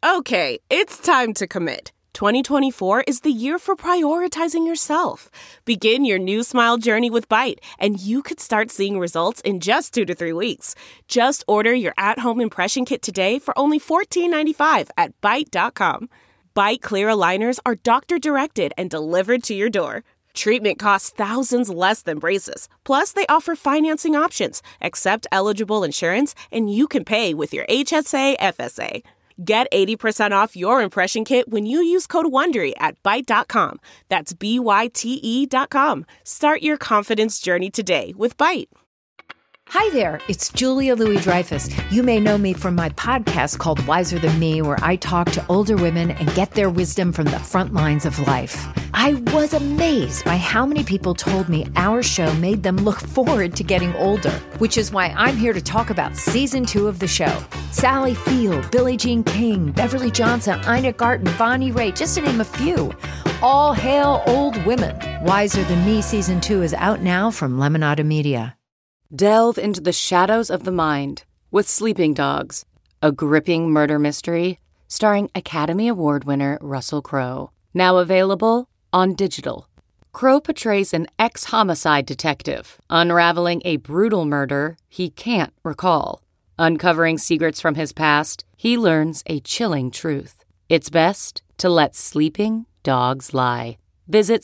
Okay, it's time to commit. 2024 is the year for prioritizing yourself. Begin your new smile journey with Byte, and you could start seeing results in just 2 to 3 weeks. Just order your at-home impression kit today for only $14.95 at Byte.com. Byte Clear aligners are doctor-directed and delivered to your door. Treatment costs thousands less than braces. Plus, they offer financing options, accept eligible insurance, and you can pay with your HSA FSA. Get 80% off your impression kit when you use code WONDERY at Byte.com. That's BYTE.com. Start your confidence journey today with Byte. Hi there, it's Julia Louis-Dreyfus. You may know me from my podcast called Wiser Than Me, where I talk to older women and get their wisdom from the front lines of life. I was amazed by how many people told me our show made them look forward to getting older, which is why I'm here to talk about season 2 of the show. Sally Field, Billie Jean King, Beverly Johnson, Ina Garten, Bonnie Raitt, just to name a few. All hail old women. Wiser Than Me season 2 is out now from Lemonada Media. Delve into the shadows of the mind with Sleeping Dogs, a gripping murder mystery starring Academy Award winner Russell Crowe. Now available on digital. Crowe portrays an ex-homicide detective unraveling a brutal murder he can't recall. Uncovering secrets from his past, he learns a chilling truth. It's best to let sleeping dogs lie. Visit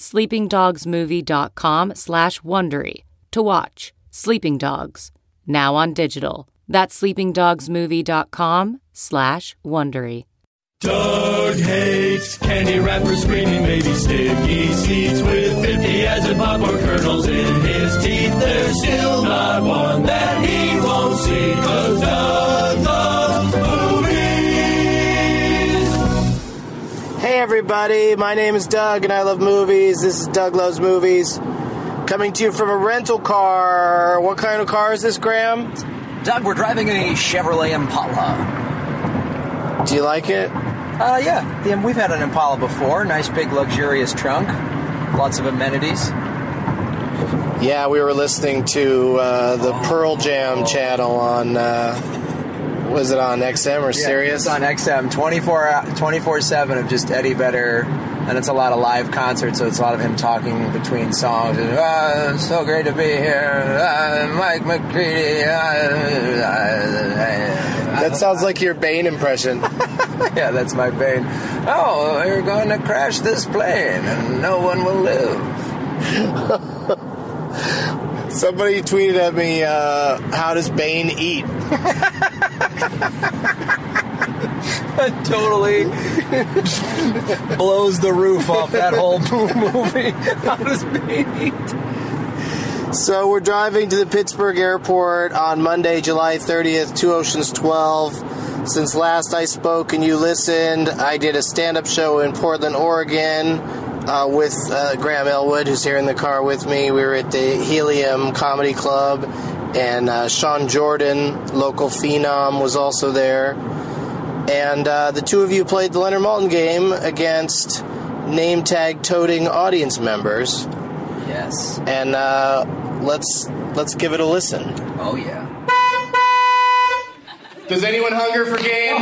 sleepingdogsmovie.com/Wondery to watch Sleeping Dogs, now on digital. That's sleepingdogsmovie.com/Wondery. Doug hates candy wrappers, screaming baby sticky seeds with 50 as in popcorn kernels in his teeth. There's still not one that he won't see, 'cause Doug loves movies. Hey everybody, my name is Doug and I love movies. This is Doug Loves Movies. Coming to you from a rental car. What kind of car is this, Graham? Doug, we're driving a Chevrolet Impala. Do you like it? Yeah. We've had an Impala before. Nice, big, luxurious trunk. Lots of amenities. Yeah, we were listening to the Pearl Jam channel on, was it on XM or Sirius? It's on XM, 24/7 of just Eddie Vedder. And it's a lot of live concerts, so it's a lot of him talking between songs. It's so great to be here. Mike McCready. That sounds like your Bane impression. Yeah, that's my Bane. Oh, we're going to crash this plane, and no one will live. Somebody tweeted at me, how does Bane eat? That totally blows the roof off that whole movie. How does Bane eat? So we're driving to the Pittsburgh airport on Monday, July 30th, 2 Oceans 12. Since last I spoke and you listened, I did a stand-up show in Portland, Oregon with Graham Elwood, who's here in the car with me. We were at the Helium Comedy Club, and Sean Jordan, local phenom, was also there. And the two of you played the Leonard Maltin game against name tag toting audience members. Yes. And let's give it a listen. Oh yeah. Does anyone hunger for games?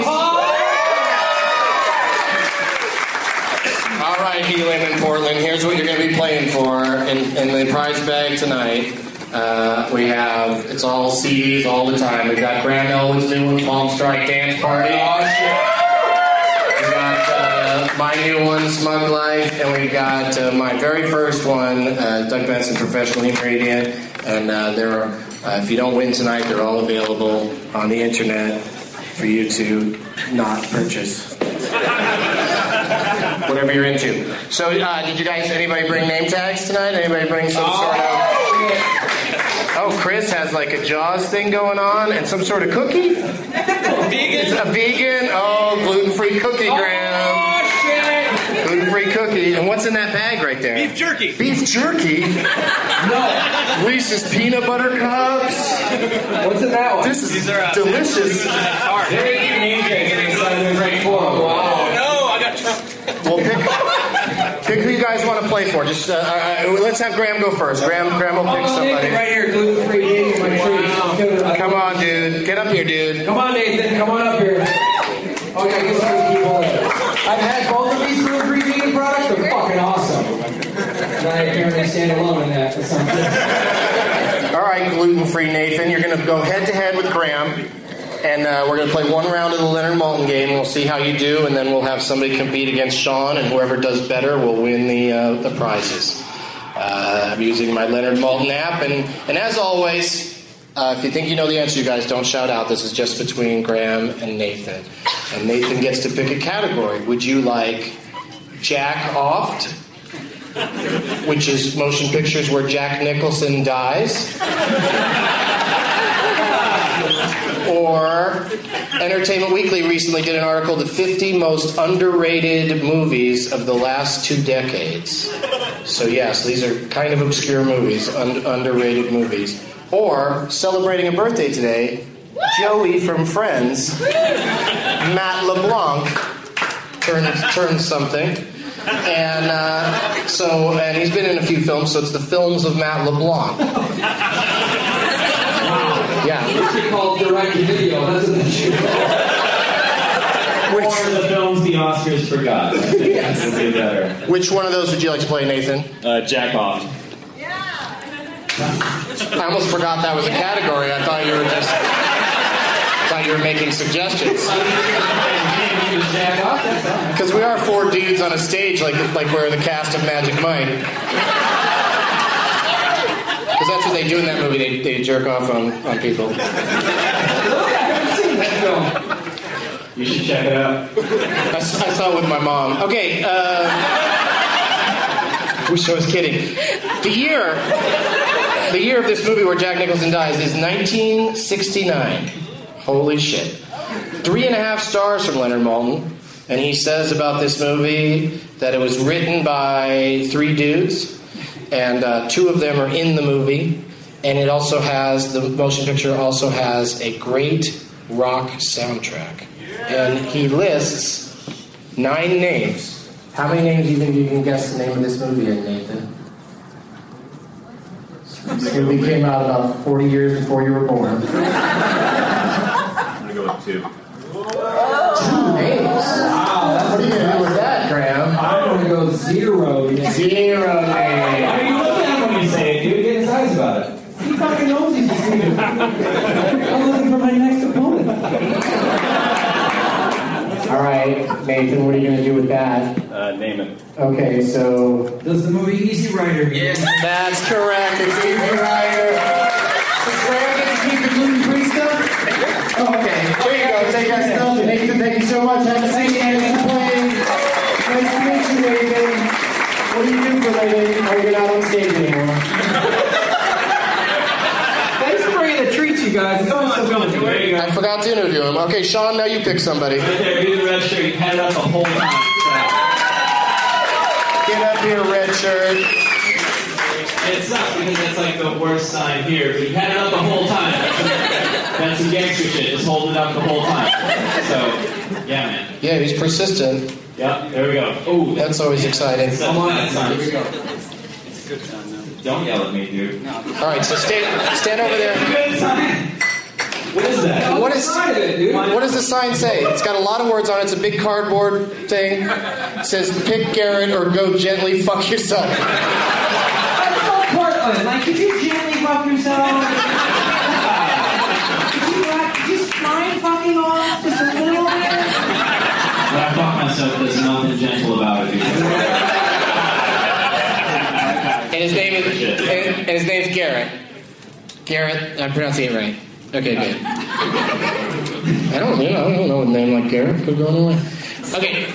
All right, Helium in Portland. Here's what you're going to be playing for in the prize bag tonight. We have, it's all CDs all the time. We've got Graham Elwood's new one, Palm Strike Dance Party. We've got my new one, Smug Life, and we've got my very first one, Doug Benson Professional Ingredient. And if you don't win tonight, they're all available on the internet for you to not purchase. Whatever you're into. So, did you guys, anybody bring name tags tonight? Anybody bring some sort of... Oh, Chris has like a Jaws thing going on and some sort of cookie? Vegan? It's a vegan? Oh, gluten-free cookie, Graham. Oh, shit! Gluten-free cookie. And what's in that bag right there? Beef jerky. Beef jerky? No. Reese's peanut butter cups. What's in that one? This is delicious. Very unique and inside the great form. Wow. No, I got Trump. Well, pick who you guys want to play for. Just let's have Graham go first. Graham will pick somebody. Right here, gluten-free. Come on, dude. Get up here, dude. Come on, Nathan. Come on up here. Oh, we gotta get some people in. I've had both of these gluten-free vegan products. They're fucking awesome. And I apparently stand alone in that. All right, gluten-free Nathan, you're going to go head-to-head with Graham. And we're going to play one round of the Leonard Maltin game. We'll see how you do, and then we'll have somebody compete against Sean, and whoever does better will win the prizes. I'm using my Leonard Maltin app, and as always, if you think you know the answer, you guys don't shout out. This is just between Graham and Nathan. And Nathan gets to pick a category. Would you like Jack Oft, which is motion pictures where Jack Nicholson dies? Or Entertainment Weekly recently did an article, the 50 most underrated movies of the last 2 decades. So yes, these are kind of obscure movies, underrated movies. Or, celebrating a birthday today, Joey from Friends, Matt LeBlanc, turned something. And and he's been in a few films, so it's the films of Matt LeBlanc. Yeah. It's called direct-to-video. That's what it's called. Or the films the Oscars forgot. Yes. Would be better. Which one of those would you like to play, Nathan? Jack Off. I almost forgot that was a category. I thought you were making suggestions. Because we are 4 dudes on a stage, like we're the cast of Magic Mike. Because that's what they do in that movie. They jerk off on people. I haven't seen that film. You should check it out. I saw it with my mom. Okay. Wish I was kidding. The year of this movie where Jack Nicholson dies is 1969. Holy shit. 3.5 stars from Leonard Maltin. And he says about this movie that it was written by 3 dudes. And 2 of them are in the movie. And it also has, the motion picture also has a great rock soundtrack. And he lists 9 names. How many names do you think you can guess the name of this movie in, Nathan? This movie came out about 40 years before you were born. I'm going to go with 2. 2 names? Wow. What are you going to do with that, Graham? I'm going to go 0. 0 names. What are you looking at when you say it, dude? Get his eyes about it. He fucking knows he's deceiving. I'm looking for my next opponent. All right, Nathan, what are you going to do with that? Name it. Okay, so... Does the movie Easy Rider? Yes. That's correct. It's Easy Rider. Does Graham get to keep the gluten-free stuff? Okay, there you go. Take that stuff. Nathan, thank you so much. Have a seat. Thanks for playing. Nice to meet you, Nathan. What do you do for a living? Or you're not on stage anymore? Thanks for bringing the treats, you guys. It's always so good. There you go. I forgot to interview him. Okay, Sean, now you pick somebody. Right there, do the red shirt. You had it up the whole time. Get up here, red shirt. It sucks because it's like the worst sign here, but you had it up the whole time. That's some gangster shit. Just hold it up the whole time. So, yeah, man. Yeah, he's persistent. Yep, there we go. Oh, That's always exciting. Come on, that sign. Here we go. It's a good sign, though. Don't yell at me, dude. No. All right, so stand over there. Good sign. What is that? What does the sign say? It's got a lot of words on it. It's a big cardboard thing. It says, pick Garrett or go gently fuck yourself. That's so Portland. Like, could you gently fuck yourself? Could you just mind fucking off just a little bit? When I fuck myself, there's nothing gentle about it, dude. And his name's Garrett. Garrett, I'm pronouncing it right. Okay, good. I don't know a name like Garrett. Could go anyway. Okay.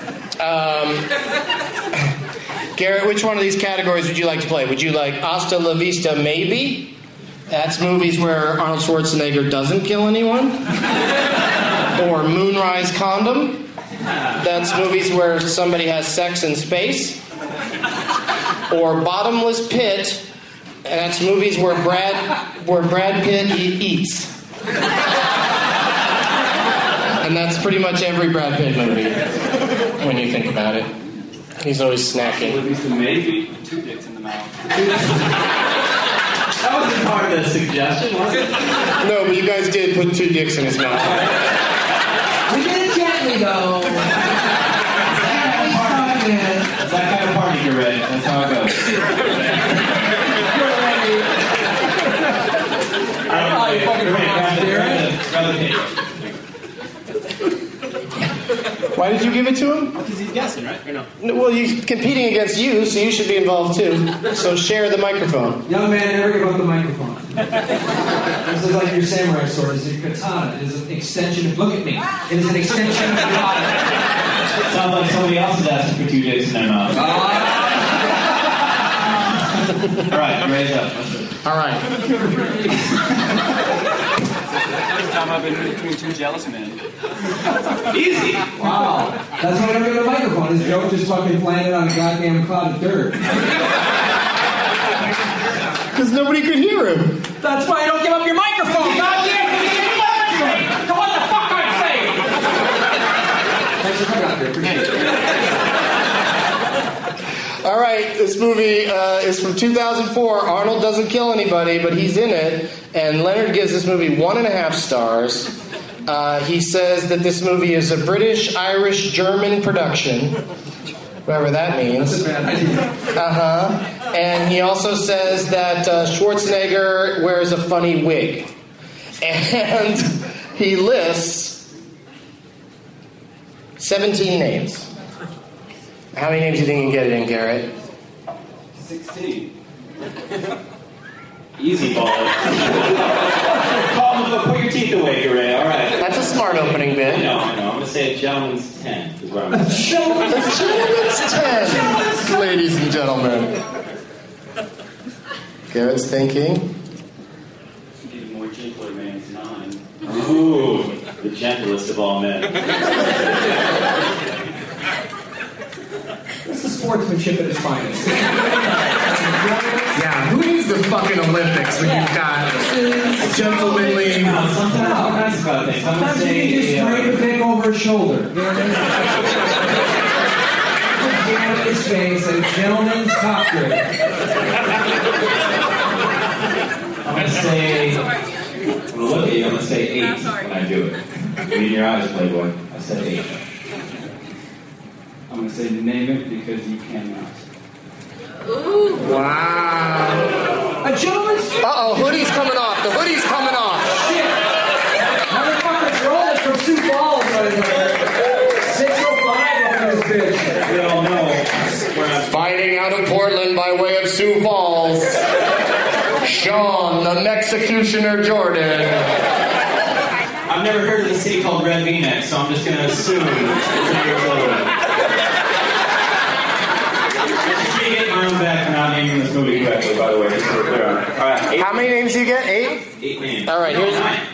Garrett, which one of these categories would you like to play? Would you like Hasta La Vista Maybe? That's movies where Arnold Schwarzenegger doesn't kill anyone. Or Moonrise Condom. That's movies where somebody has sex in space. Or Bottomless Pit. And that's movies where Brad Pitt eats. And that's pretty much every Brad Pitt movie, when you think about it. He's always snacking. At least maybe 2 dicks in the mouth. That wasn't part of the suggestion, was it? No, but you guys did put 2 dicks in his mouth. We did it gently, we go. It's that kind of party you're ready. That's how it goes. Why did you give it to him? Because he's guessing, right? Or no? Well, he's competing against you, so you should be involved too. So share the microphone. Young man, never give up the microphone. This is like your samurai sword. It's your katana. It is an extension of... Look at me. It is an extension of your body. Sounds like somebody else is asking for 2 dicks in their mouth. All right, raise up. All right. First time I've been between two jealous men. Easy. Wow. That's why I don't get a microphone. His joke just fucking landed on a goddamn cloud of dirt. Because nobody could hear him. That's why I don't give up your microphone. Goddamn, you give me the microphone. So what the fuck I'm saying? Thanks for coming out here. Appreciate it. All right, this movie is from 2004. Arnold doesn't kill anybody, but he's in it. And Leonard gives this movie 1.5 stars. He says that this movie is a British, Irish, German production. Whatever that means. That's a bad idea. Uh-huh. And he also says that Schwarzenegger wears a funny wig. And he lists 17 names. How many names do you think you can get it in, Garrett? 16. Easy baller. Put your teeth away, Gray. All right. That's a smart opening bit. I know. I'm going to say a gentleman's 10. Is what I'm going to say. Gentleman's 10. Ladies and gentlemen. Garrett's thinking. Even more gentler man's 9. Ooh, the gentlest of all men. This is sportsmanship at its finest. Yeah, who needs the fucking Olympics when you've got gentlemanly... Something nice about things. I'm going to Sometimes you can just say... drape a thing over his shoulder. You know what I mean? Jam his face, a gentleman's cock grip. I'm going to say... I'm going to look at you. I'm going to say 8 when I do it. Read in your eyes, Playboy. I said 8. I'm going to say name it because you cannot. Ooh. Wow. A gentleman's... Uh-oh, hoodie's coming off. The hoodie's coming off. Shit. Motherfuckers rolling from Sioux Falls right there. 605 on this bitch. We all know where I'm Fighting out of Portland by way of Sioux Falls. Sean, the Executioner Jordan. I've never heard of the city called Red V-neck, so I'm just going to assume it's near Florida. Get my own back for not naming this movie correctly, by the way, just so we're clear on it. All right, 8. How many names do you get? 8? 8 names. All right, here's...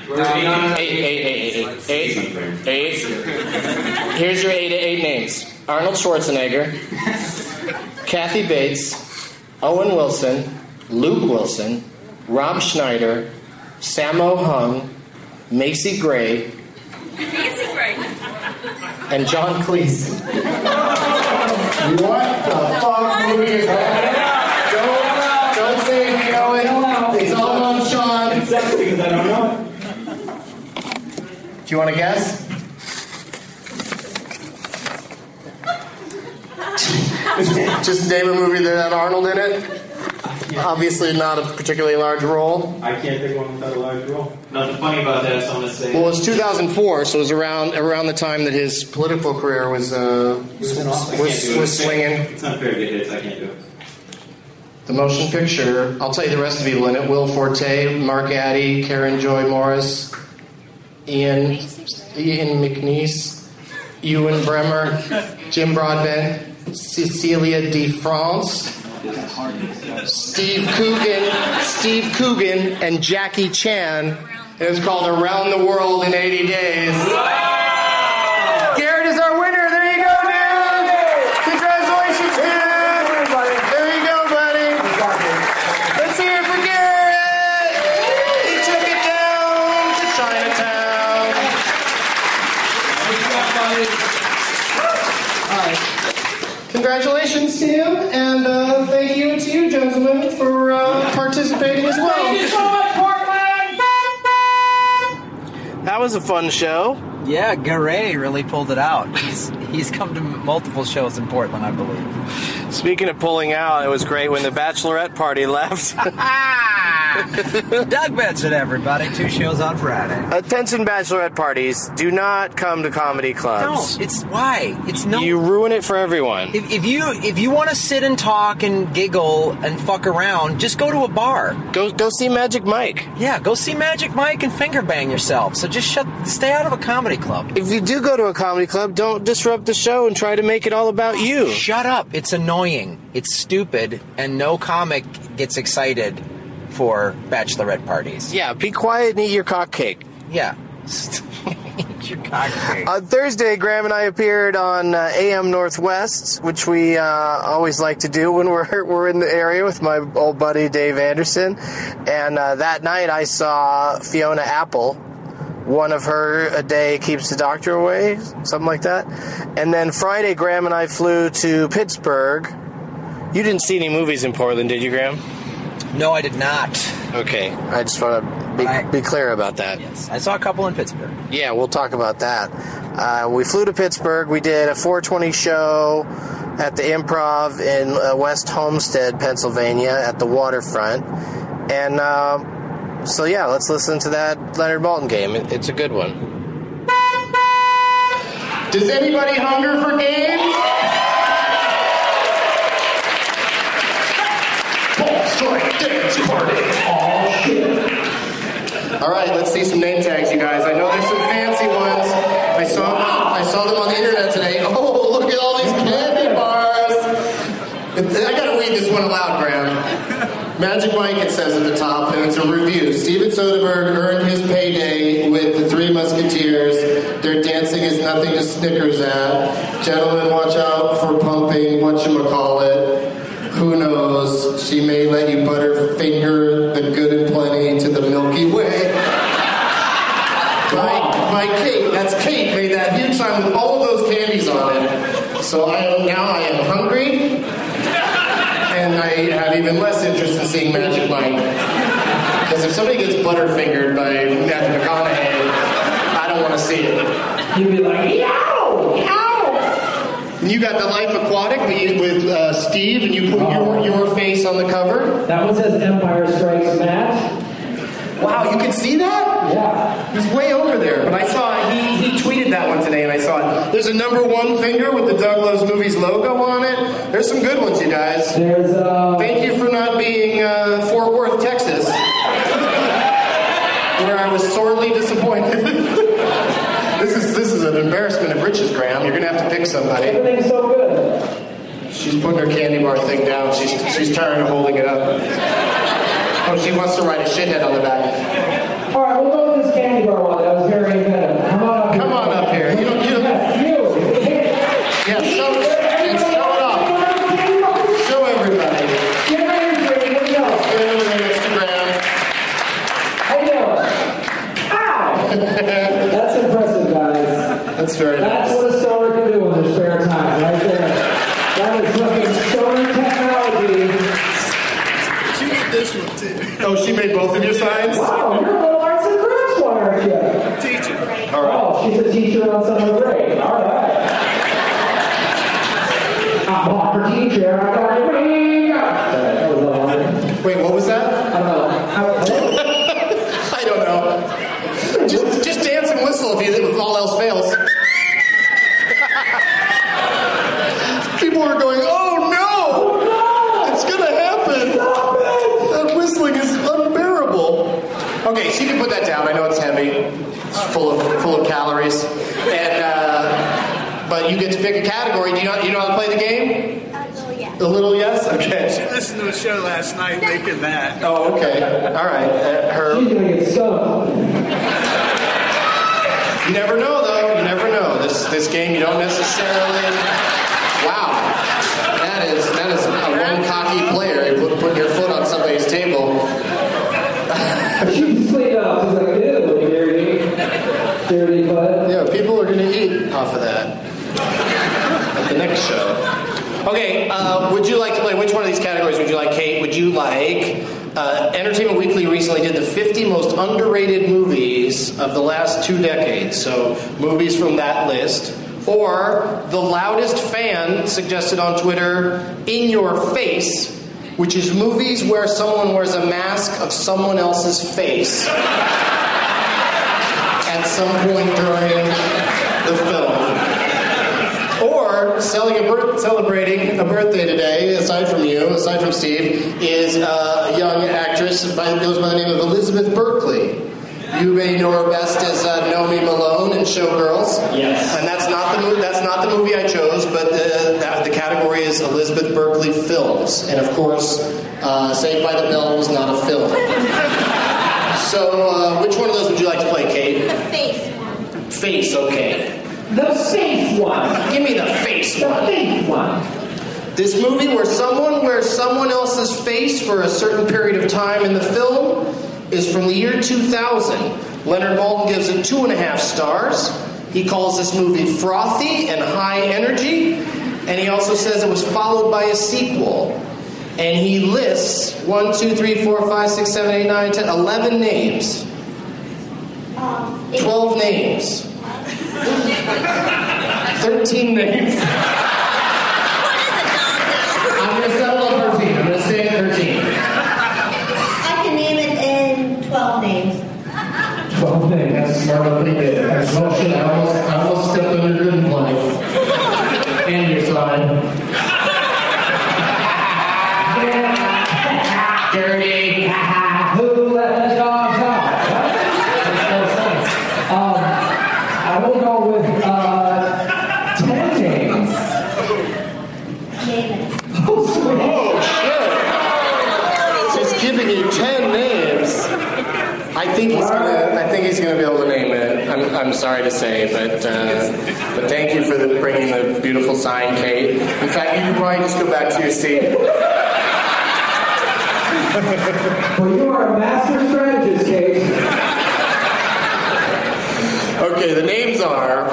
8. Here's your 8 names. Arnold Schwarzenegger, Kathy Bates, Owen Wilson, Luke Wilson, Rob Schneider, Sammo Hung, Macy Gray, and John Cleese. What the fuck movie is that? Don't say if you know it. It's all on Sean. Exactly, because I don't know Do you want to guess? Just name a movie that had Arnold in it. Obviously not a particularly large role. I can't think of one without a large role. Nothing funny about that, so I'm going to say... Well, it was 2004, so it was around the time that his political career was swinging. It's not fair to get hits, I can't do it. The motion picture, I'll tell you the rest of the people in it. Will Forte, Mark Addy, Karen Joy Morris, Ian McNeice, Ewan Bremer, Jim Broadbent, Cecilia D. France, Steve Coogan, and Jackie Chan. It was called Around the World in 80 Days. Garrett is our winner. There you go, dude. Congratulations, dude. There you go, buddy. Let's hear it for Garrett. He took it down to Chinatown. All right. Congratulations to him, and thank you to you, gentlemen, for participating as well. Thank you so much, Portland! That was a fun show. Yeah, Garay really pulled it out. He's come to multiple shows in Portland, I believe. Speaking of pulling out, it was great when the bachelorette party left. Doug Benson, everybody. 2 shows on Friday. Attention bachelorette parties. Do not come to comedy clubs. No, it's why. It's no. You ruin it for everyone. If you want to sit and talk and giggle and fuck around, just go to a bar. Go see Magic Mike. Yeah, go see Magic Mike and finger bang yourself. So just stay out of a comedy club. If you do go to a comedy club, don't disrupt the show and try to make it all about you. Shut up. It's annoying. It's stupid, and no comic gets excited for bachelorette parties. Yeah, be quiet and eat your cock cake. Yeah. Eat your cock cake. On Thursday, Graham and I appeared on AM Northwest, which we always like to do when we're in the area with my old buddy Dave Anderson. And that night I saw Fiona Apple. One of her a day keeps the doctor away, something like that. And then Friday, Graham and I flew to Pittsburgh. You didn't see any movies in Portland, did you, Graham? No, I did not. Okay, I just want to be clear about that. Yes, I saw a couple in Pittsburgh. Yeah, we'll talk about that. We flew to Pittsburgh. We did a 420 show at the Improv in West Homestead, Pennsylvania, at the waterfront. And so, yeah, let's listen to that Leonard Maltin game. It's a good one. Does anybody hunger for games? Dance party. Oh, shit. All right, let's see some name tags, you guys. I know there's some fancy ones. I saw them on the internet today. Oh, look at all these candy bars. I gotta read this one aloud, Graham. Magic Mike, it says at the top, and it's a review. Steven Soderbergh earned his payday with the Three Musketeers. Their dancing is nothing to snickers at. Gentlemen, watch out for pumping whatchamacallit. Who knows? She may let you butterfinger the good and plenty to the Milky Way. My Kate, that's Kate, made that huge sign with all of those candies on it. So I am hungry, and I have even less interest in seeing Magic Mike. Because if somebody gets butterfingered by Matthew McConaughey, I don't want to see it. You'd be like, yow! Yow! And you got the Life Aquatic with Steve, and you put your face on the cover. That one says Empire Strikes Back. Wow, you can see that? Yeah. He's way over there. But I saw he tweeted that one today, and I saw it. There's a #1 finger with the Doug Loves Movies logo on it. There's some good ones, you guys. There's Thank you for not being Fort Worth, Texas, where I was sorely disappointed. This is an embarrassment of riches, Graham. You're gonna have to pick somebody. Everything's so good. She's putting her candy bar thing down. She's tired of holding it up. Oh, she wants to write a shithead on the back. All right, we'll go with this candy bar one. That was very inventive. Come on up here. You don't. Yeah, show it off. Show everybody. Get ready for it. Let's go. Get over there, Instagram. How you doing? Ow! That's impressive, guys. That's very nice. That's what a stoner can do in their spare time, right there. That is fucking stoner technology. She made this one too. Oh, she made both of your signs? Wow, you're a little arts and crafts one, aren't you? Teacher. All right. Oh, she's a teacher on summer break. All right. I'm on her teacher. I got a ring. That was a line. Wait, what was that? I don't know. I don't know. Just dance and whistle if all else fails. People are going, oh no! It's gonna happen! That whistling is unbearable. Okay, so you can put that down. I know it's heavy. It's full of calories. And but you get to pick a category. Do you know how to play the game? A little yes? Okay. She listened to a show last night making that. Oh, okay. All right. She's gonna get stoned. You never know, though. You never know. This game, you don't necessarily. Wow, that is a one cocky player. You putting your foot on somebody's table. She's sleeping up. She's like, ew, dirty butt. Yeah, people are gonna eat off of that at the next show. Okay, would you like to play? Which one of these categories would you like, Kate? Would you like Entertainment Weekly recently did the 50 most underrated movies of the last 2 decades. So movies from that list. Or the loudest fan suggested on Twitter, In Your Face, which is movies where someone wears a mask of someone else's face at some point during the film. Or celebrating a birthday today, aside from Steve, is a young actress who goes by the name of Elizabeth Berkley. You may know her best as Nomi Malone in Showgirls. Yes. And that's not the movie I chose, but the category is Elizabeth Berkley films. And of course, Saved by the Bell was not a film. So, which one of those would you like to play, Kate? The face one. Face, okay. The face one. Give me the face one. The face one. This movie where someone wears someone else's face for a certain period of time in the film is from the year 2000. Leonard Maltin gives it 2.5 stars. He calls this movie frothy and high energy, and he also says it was followed by a sequel. And he lists 1, 2, 3, 4, 5, 6, 7, 8, 9, 10, 11 names. 12 names. 13 names. I'm going to settle on 13. I'm going to stay at 13. I can name it in 12 names. 12 names. That's a smart one. Pretty good. I almost stepped under good play. And your son. Dirty. Who let the dogs out? I will go with 10 names. Name it. Oh, sweet. Oh, shit. Just giving you 10 names. I think he's gonna be able to name it. I'm sorry to say, but thank you for bringing the beautiful sign, Kate. In fact, you can probably just go back to your seat. Well, you are a master strategist, Kate. Okay, the names are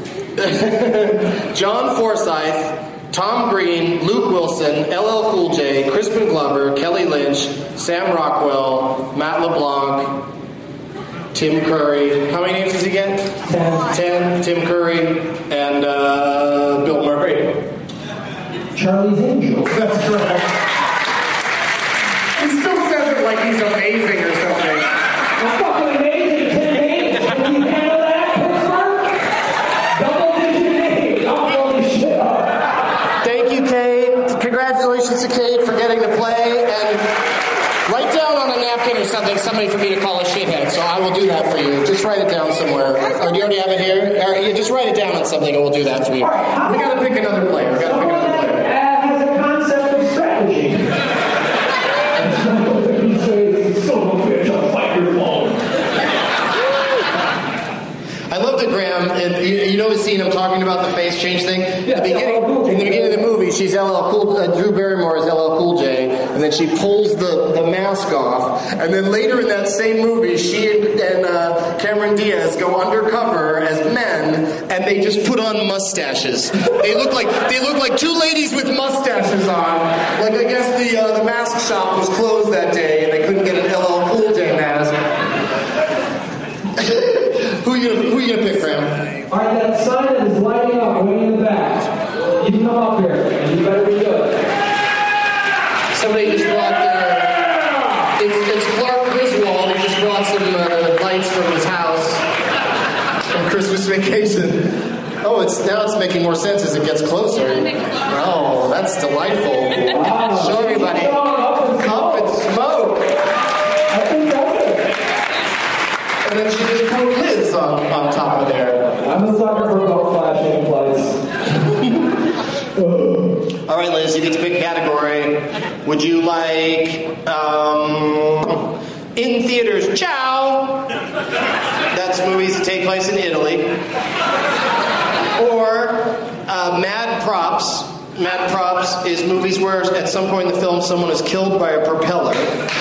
John Forsythe, Tom Green, Luke Wilson, LL Cool J, Crispin Glover, Kelly Lynch, Sam Rockwell, Matt LeBlanc, Tim Curry. How many names does he get? 10. Tim Curry, and Bill Murray. Charlie's Angels. That's correct. He still says it like he's amazing or something. That's fucking amazing. 10 names. Can you handle that, Pittsburgh? Double-digit names. I'm blowing shit up. Thank you, Kate. Congratulations to Kate for getting to play. And write down on a napkin or something somebody for me to call a shithead. So I will do that for you. Just write it down somewhere. Or do you already have it here? Or you just write it down on something and we'll do that for you. We got to pick another player. Has a concept of strategy. I love that Graham, and you know the scene I'm talking about, the face change thing? Yeah, in the beginning of the movie, she's Drew Barrymore is LL Cool J, and then she pulls the mask off, and then later in that same movie, she and Cameron Diaz go undercover as men, and they just put on mustaches. They look like 2 ladies with mustaches on. Like, I guess the mask shop was closed that day, and they couldn't get an LL Cool J mask. Who you gonna pick, Graham? All right, that sign that is lighting up way in the back. You can come up here, and you better be good. Somebody just brought it's Clark Griswold. He just brought some lights from his house from Christmas Vacation. Oh, now it's making more sense as it gets closer. Oh, that's delightful. Wow. Show everybody. Up and smoke. I think that's it. And then she just put Liz on top of there. I'm a sucker for both flashing lights. All right, Liz, you get to pick a category. Would you like in theaters? Ciao. That's movies that take place in Italy. Or Mad Props. Mad Props is movies where at some point in the film someone is killed by a propeller.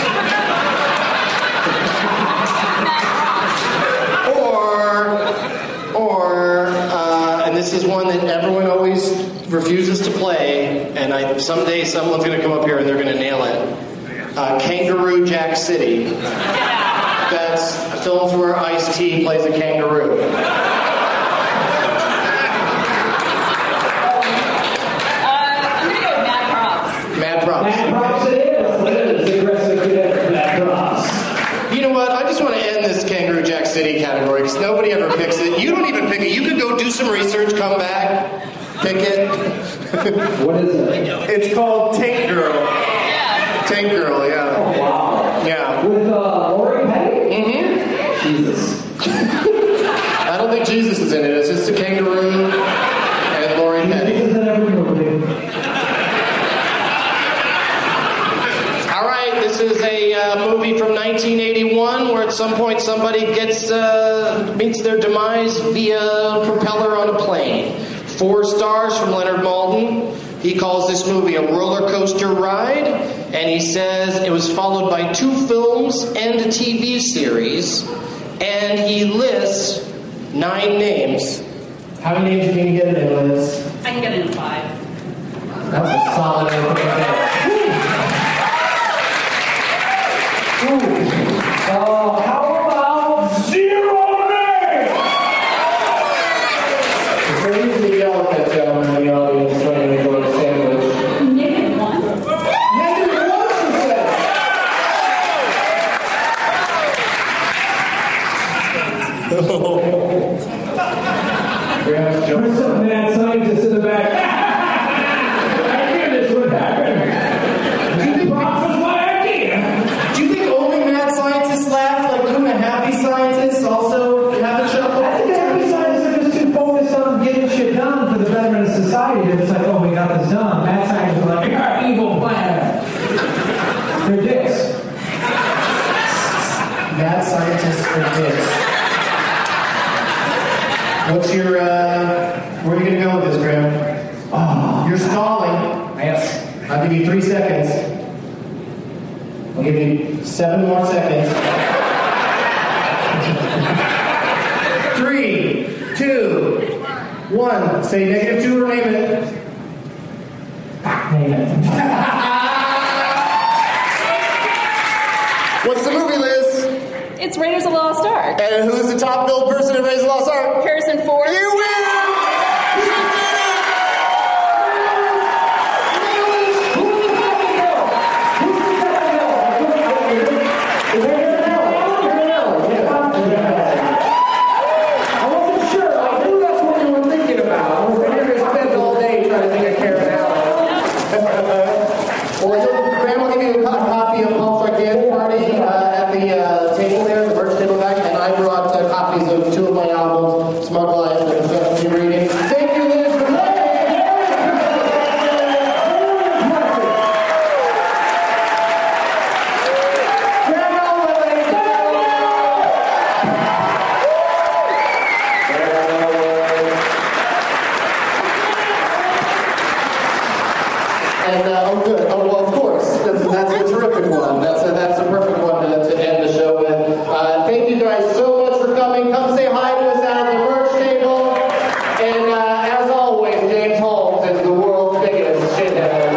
And this is one that everyone always refuses to play, and someday someone's going to come up here and they're going to nail it. Kangaroo Jack City. That's films where Ice-T plays a kangaroo. I'm gonna go with Mad Props. Mad Props. Mad Props it is. Aggressive cadet, Mad Props. You know what? I just want to end this Kangaroo Jack City category because nobody ever picks it. You don't even pick it. You could go do some research, come back, pick it. What is it? It's called Tank Girl. Yeah. Tank Girl, yeah. Oh, wow. Yeah. With Lori Petty? Mm-hmm. Jesus. I don't think Jesus is in it. It's just a kangaroo and Lori Petty. Jesus is in every movie. All right, this is a movie from 1981 where at some point somebody meets their demise via propeller on a plane. 4 stars from Leonard Maltin. He calls this movie a roller coaster ride, and he says it was followed by 2 films and a TV series, and he lists 9 names. How many names can you get it in, Liz? I can get it in 5. That's a solid answer. How about 0 names? They usually yell at that gentleman in the audience trying to go to sandwich. Negative 1. Negative 1, she said. There's some mad scientists in the back. I knew this would happen. Do you think props was my idea? Do you think only mad scientists laugh? Like, couldn't the happy scientists also have a chuckle? I think happy scientists are just too focused on getting shit done for the betterment of society. It's like, oh, we got this done. Mad scientists are like, you're an evil planet. They're dicks. Mad scientists are dicks. What's your, where are you going to go with this, Graham? Oh, you're stalling. Yes. I'll give you 3 seconds. I'll give you 7 more seconds. 3, 2, 1. Say negative 2 or name it. Name it. What's the movie, Liz? It's Raiders of the Lost Ark. And who's the top billed person in Raiders of the Lost Ark? Harrison Ford. You win! I wasn't sure. I knew that's what you were thinking about. I was going to spend all day trying to think of Karen Allen. Well, Graham will give you a copy of Pulse Rock Dance Party at the table there, the merch table back, and I brought copies of 2 of my albums, Smug Life and Festival Reading. Thank you, Liz, for playing! And, oh, good. Oh, well, of course. That's a terrific one. That's a perfect one to end the show with. Thank you guys so much for coming. Come say hi to us out at the merch table. And as always, James Holmes is the world's biggest shithead.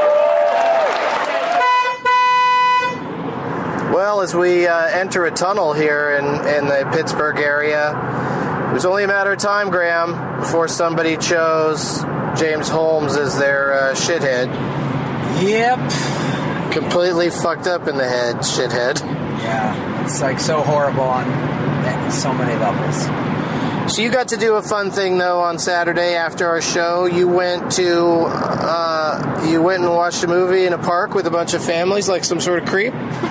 Well, as we enter a tunnel here in the Pittsburgh area, it was only a matter of time, Graham, before somebody chose James Holmes as their shithead. Yep. Completely fucked up in the head, shithead. Yeah, it's like so horrible on so many levels. So you got to do a fun thing though on Saturday after our show. You went and watched a movie in a park with a bunch of families, like some sort of creep.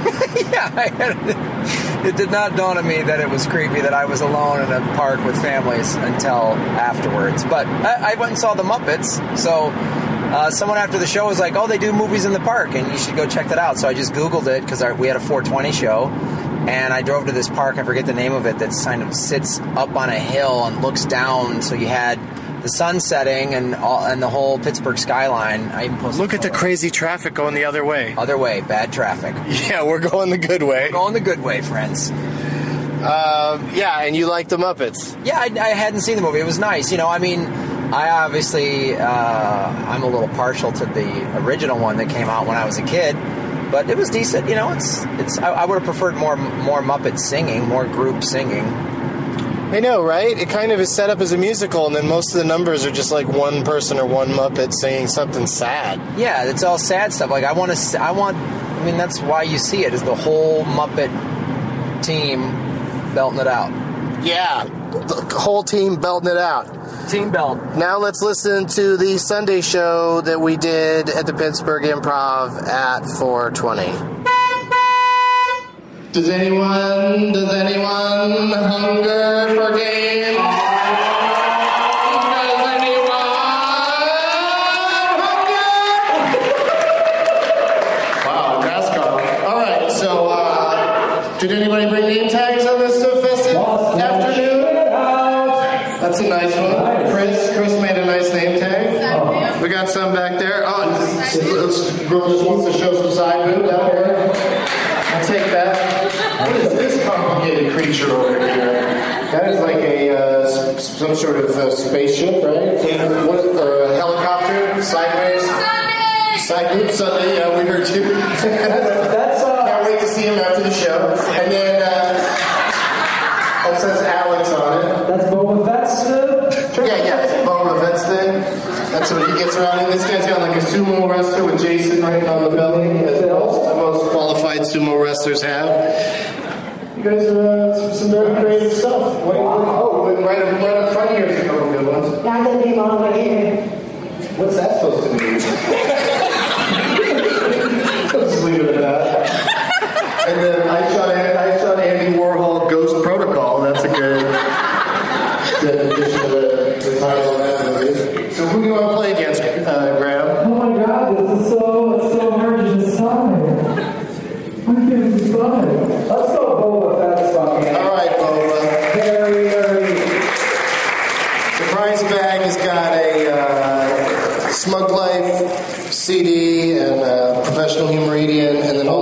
Yeah, it did not dawn on me that it was creepy that I was alone in a park with families until afterwards. But I went and saw the Muppets, so someone after the show was like, "Oh, they do movies in the park, and you should go check that out." So I just Googled it because we had a 420 show. And I drove to this park, I forget the name of it, that kind of sits up on a hill and looks down. So you had the sun setting and the whole Pittsburgh skyline. I even posted Look at the crazy traffic going the other way. Other way, bad traffic. Yeah, we're going the good way. We're going the good way, friends. Yeah, and you like the Muppets. Yeah, I hadn't seen the movie. It was nice. You know, I mean, I obviously, I'm a little partial to the original one that came out when I was a kid. But it was decent. You know, it's. I would have preferred more Muppet singing, more group singing. I know, right? It kind of is set up as a musical, and then most of the numbers are just like one person or one Muppet singing something sad. Yeah, it's all sad stuff. Like I mean, that's why you see it, is the whole Muppet team belting it out. Yeah, the whole team belting it out. Team belt. Now let's listen to the Sunday show that we did at the Pittsburgh Improv at 420. Does anyone hunger for games? Does anyone hunger? Wow, NASCAR. All right, so did anybody bring name tags on this festive afternoon? That's a nice one. Chris made a nice name tag. We got some back there. Oh, this girl just wants to show some side boob down here. I'll take that. What is this complicated creature over here? That is like some sort of spaceship, right? Or a helicopter, sideways. Side Sunday, yeah, we heard you. Can't wait to see him after the show. And then it says Alex on it. That's Boba Fett's Yeah, Boba Fett's thing. That's what he gets around in. This guy's got like a sumo wrestler with Jason written on the belly, as the most qualified sumo wrestlers have. You guys are some very creative stuff. Oh, right up front here is a couple good ones. Now that they long right here. What's that supposed to mean? Let's just leave it at that. And then I shot Andy Warhol Ghost Protocol. That's a good addition to the title of that movie. So who do you want to play against, Graham? Oh my God, this is so hard to decide. I can't decide. Let's go Boba Fett's fucking. All right, Boba. Very. The prize bag has got a Smug Life CD and a Professional Humoridian, and then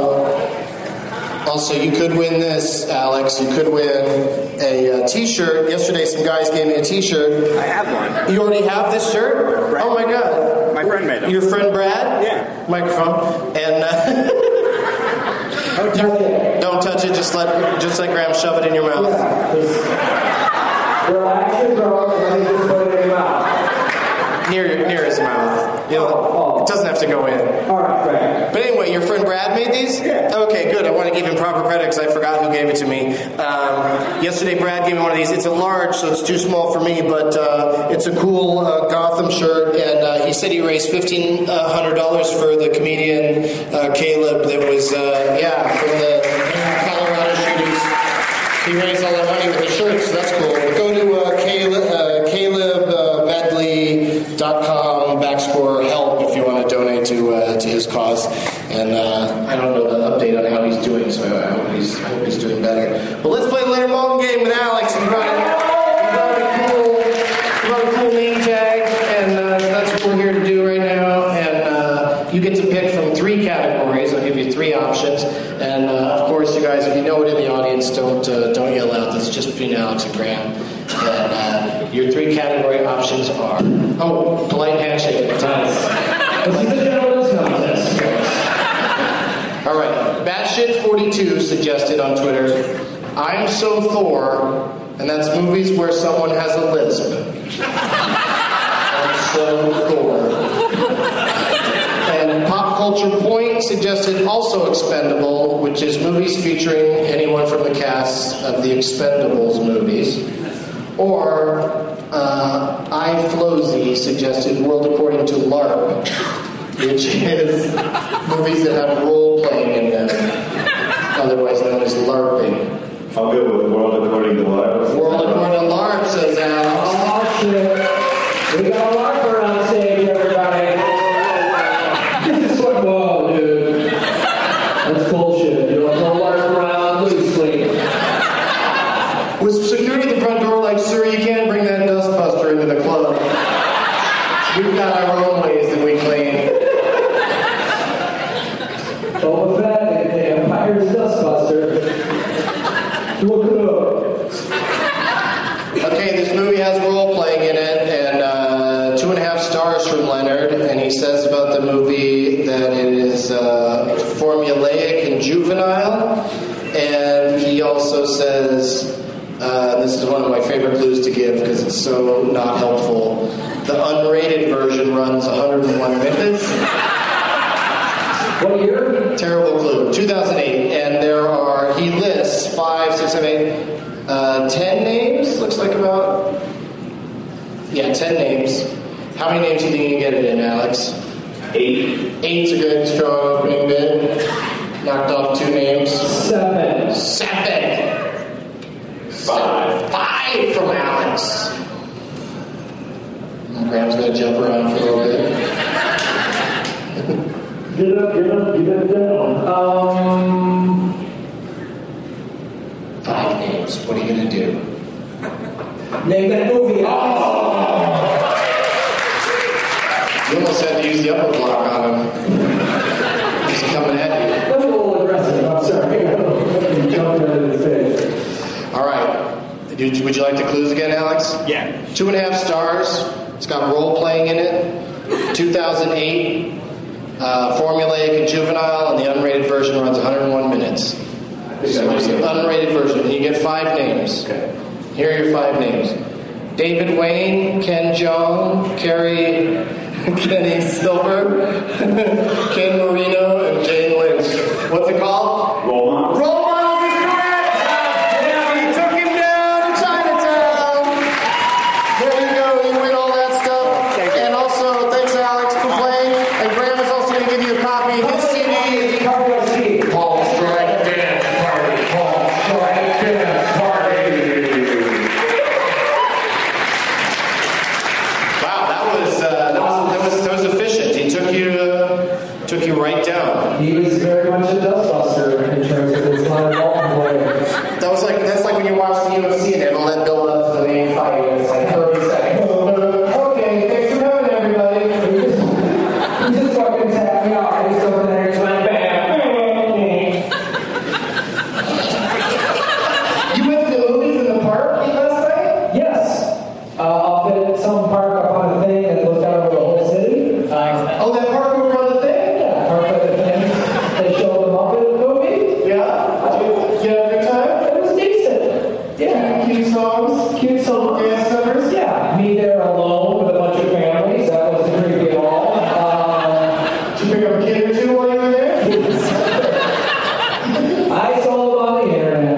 also you could win this, Alex. You could win a T-shirt. Yesterday, some guys gave me a T-shirt. I have one. You already have this shirt? Brad. Oh my God! My friend made it. Your friend Brad? Yeah. Microphone and. Don't touch it. Just let Graham shove it in your mouth. Relax your throat and then just put it in your mouth. Near his mouth. It doesn't have to go in. All right, great. But anyway, your friend Brad made these? Yeah. Okay, good. I want to give him proper credit because I forgot who gave it to me. Yesterday, Brad gave me one of these. It's a large, so it's too small for me, but it's a cool Gotham shirt, and he said he raised $1,500 for the comedian Caleb that was, from the Colorado shootings. He raised all that money with the shirt, so that's cool. But go to CalebMedley.com/help if you want to donate to his cause. And I don't know the update on how he's doing, so I hope he's doing better. But let's play the Leonard Maltin game with Alex. We brought a cool name tag, and that's what we're here to do right now. And you get to pick from 3 categories. I'll give you 3 options. And of course, you guys, if you know it in the audience, don't yell out. This is just between Alex and Graham. And your 3 category options are polite handshake. This is the gentleman's contest. All right, Batshit42 suggested on Twitter, I'm so Thor, and that's movies where someone has a lisp. I'm so Thor. And Pop Culture Point suggested also Expendable, which is movies featuring anyone from the cast of the Expendables movies. Or iFlozy suggested World According to LARP, which is movies that have role-playing in them, otherwise known as LARPing. I'll go with World According to LARP. World According to LARP, says Alex. Oh, shit. We got a LARPer on stage, everybody. This is what, whoa, dude. That's bullshit. You don't throw LARP around loosely. Was security at the front door like, sir, you can't bring that dustbuster into the club. We've got our own ways that we clean. Boba Fett, the Empire's dustbuster. Look it up. Okay, this movie has role-playing in it, and 2.5 stars stars from Leonard, and he says about the movie that it is formulaic and juvenile, and he also says, this is one of my favorite clues to give because it's so not helpful, the unrated version runs 101 minutes. What year? Terrible clue. 2008, and he lists 5, 6, 7, 8, 10 names, looks like about... Yeah, 10 names. How many names do you think you can get it in, Alex? 8. 8's a good, strong opening bid. Knocked off 2 names. 7. 5 from Alex. Graham's going to jump around for a little bit. Get up, down. 5 names. What are you going to do? Name that movie. You almost had to use the upper block on him. He's coming at you. That's a little aggressive. I'm sorry. Jumped out of his face. All right. Would you like the clues again, Alex? Yeah. 2.5 stars. It's got role playing in it. 2008. Formulaic and juvenile, and the unrated version runs 101 minutes. So it's an unrated version, and you get 5 names. Okay. Here are your 5 names: David Wayne, Ken Jeong, Kenny Silver, Ken Marino, and Jane Lynch. What's it called? Role models. Role models is correct! Yeah, he took him down to Chinatown. There you go, you win all that stuff. And also, thanks Alex for playing. And Graham is also going to give you a copy of his CD. Paul Strike Dance Party. Paul Strike Dance Party. Wow, that was efficient. He took you right down. He was very much a dustbuster in terms of his line of play. That's like when you watch the UFC and they have all that build up to the main fight. It's like 30 seconds. Okay, thanks for coming, everybody. He just fucking tapped me off. He's over there. He's like, bam. You went to the movies in the park last night? Yes. Up at some park up on a thing that goes down over the whole city. Oh, that park over on the thing? Yeah, park at the thing. They showed them up in the movie. Yeah. Did you have a good time? It was decent. Yeah. Cute songs? Cute songs. Dance numbers? Yeah. Me there alone with a bunch of families. That wasn't creepy at all. Did you pick up a kid or two while you were there? I sold on the internet.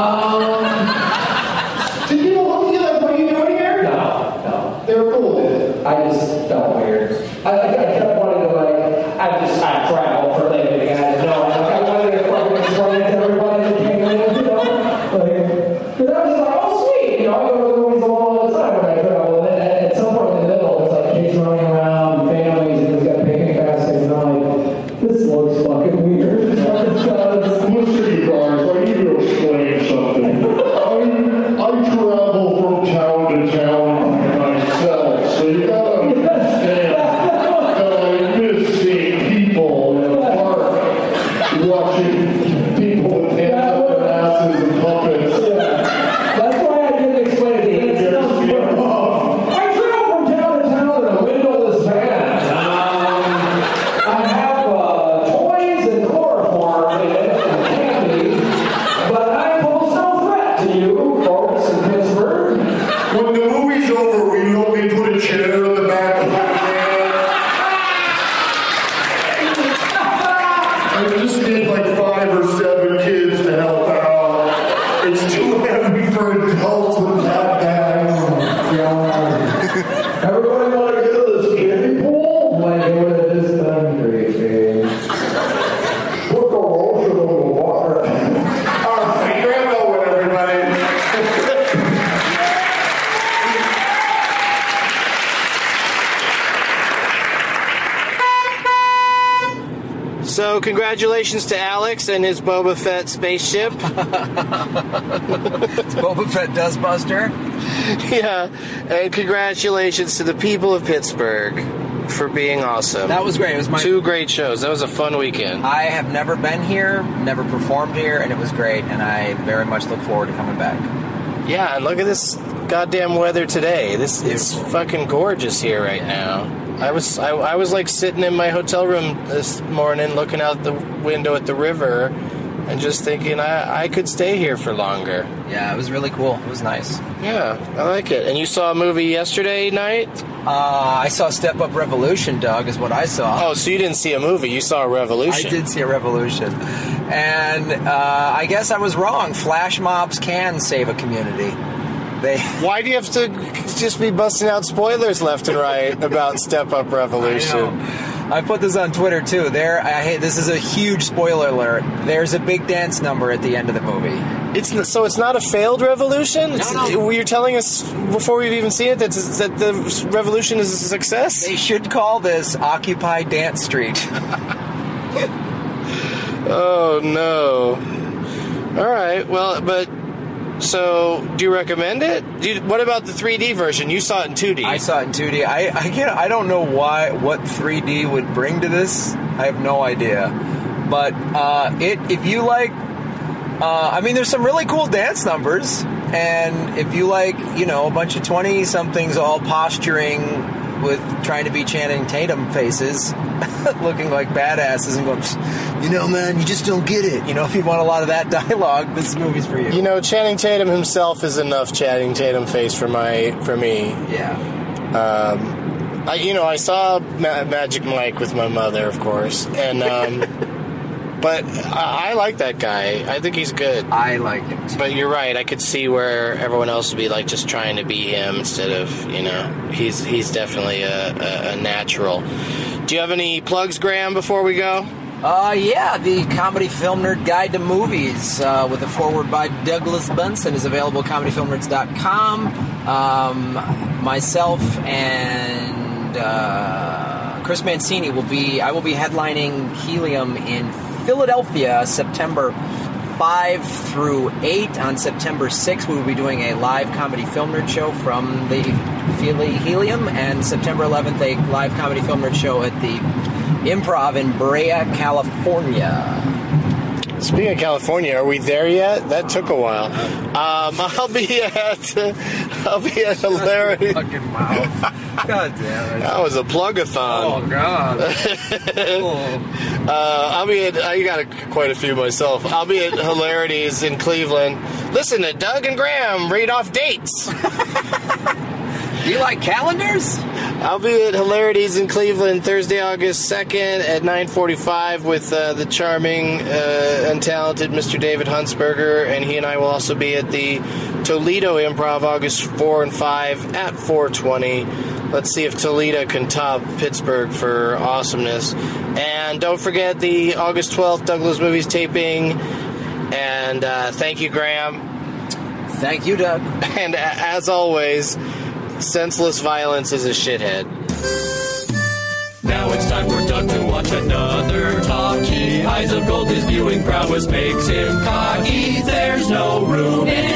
Did people look at you like, what are you doing here? No. They were cool with it. I just felt weird. I kept wanting to I travel for a living and I didn't know. I wanted to fucking explain it to everybody that came in, because I was just like, oh sweet, I go to the movies all the time when I travel. And then at some point in the middle, it's like kids running around, families, and it's got picnic baskets, and I'm like, this looks fucking weird. Listen, you guys, I need to explain something. I travel from town to town by myself, so you gotta understand that I miss seeing people in a park, watching people with hands up their asses and puppets. That's why I didn't explain it to you. I travel from town to town in a windowless van. I have toys and chloroform in it and candy, but I pose no threat to you folks in Pittsburgh. When the movie's over, will you help me put a chair in the back of the van? I just need like 5 or 7 kids to help out. It's too heavy for adults with that bags. Everybody want to go to this kiddie pool? Like, what is this country, babe? Put the lotion on the water. All right, Graham Elwood, everybody. So, congratulations to Alex and his Boba Fett spaceship. It's Boba Fett Dustbuster. Yeah, and congratulations to the people of Pittsburgh for being awesome. That was great. It was my 2 great shows. That was a fun weekend. I have never been here, never performed here, and it was great, and I very much look forward to coming back. Yeah, and look at this goddamn weather today. It's fucking gorgeous here right now. I was like sitting in my hotel room this morning looking out the window at the river and just thinking I could stay here for longer. Yeah, it was really cool. It was nice. Yeah, I like it. And you saw a movie yesterday night? I saw Step Up Revolution, Doug, is what I saw. Oh, so you didn't see a movie, you saw a revolution. I did see a revolution. And I guess I was wrong. Flash mobs can save a community. Why do you have to just be busting out spoilers left and right about Step Up Revolution? I put this on Twitter, too. This is a huge spoiler alert. There's a big dance number at the end of the movie. So it's not a failed revolution? No. You're telling us before we've even seen it that the revolution is a success? They should call this Occupy Dance Street. Oh, no. All right, well, but... So, do you recommend it? What about the 3D version? You saw it in 2D. I saw it in 2D. I don't know what 3D would bring to this. I have no idea. But if you like... there's some really cool dance numbers. And if you like, a bunch of 20-somethings all posturing with trying to be Channing Tatum faces, looking like badasses and going, man, you just don't get it. If you want a lot of that dialogue, this movie's for you. Channing Tatum himself is enough Channing Tatum face for me. Yeah. I saw Magic Mike with my mother, of course, and but I like that guy. I think he's good. I like him too. But you're right. I could see where everyone else would be like just trying to be him instead of, he's definitely a natural. Do you have any plugs, Graham, before we go? Yeah, the Comedy Film Nerd Guide to Movies with a foreword by Douglas Benson is available at comedyfilmnerds.com. Myself and Chris Mancini I will be headlining Helium in Philadelphia September 5 through 8. On September 6th, we will be doing a live Comedy Film Nerd show from the Philly Helium, and September 11th, a live Comedy Film Nerd show at the Improv in Brea, California. Speaking of California, are we there yet? That took a while. I'll be at Hilarity. Fucking mouth. God damn it. That was a plug-a-thon. Oh, God. I'll be at... I got quite a few myself. I'll be at Hilarities in Cleveland. Listen to Doug and Graham read off dates. Do you like calendars? I'll be at Hilarities in Cleveland Thursday, August 2nd at 9:45 with the charming and talented Mr. David Huntsberger, and he and I will also be at the Toledo Improv August 4 and 5 at 4:20. Let's see if Toledo can top Pittsburgh for awesomeness. And don't forget the August 12th Douglas Movies taping. And thank you, Graham. Thank you, Doug. And as always, senseless violence is a shithead. Now it's time for Doug to watch another talkie. Eyes of gold, his viewing prowess makes him cocky. There's no room in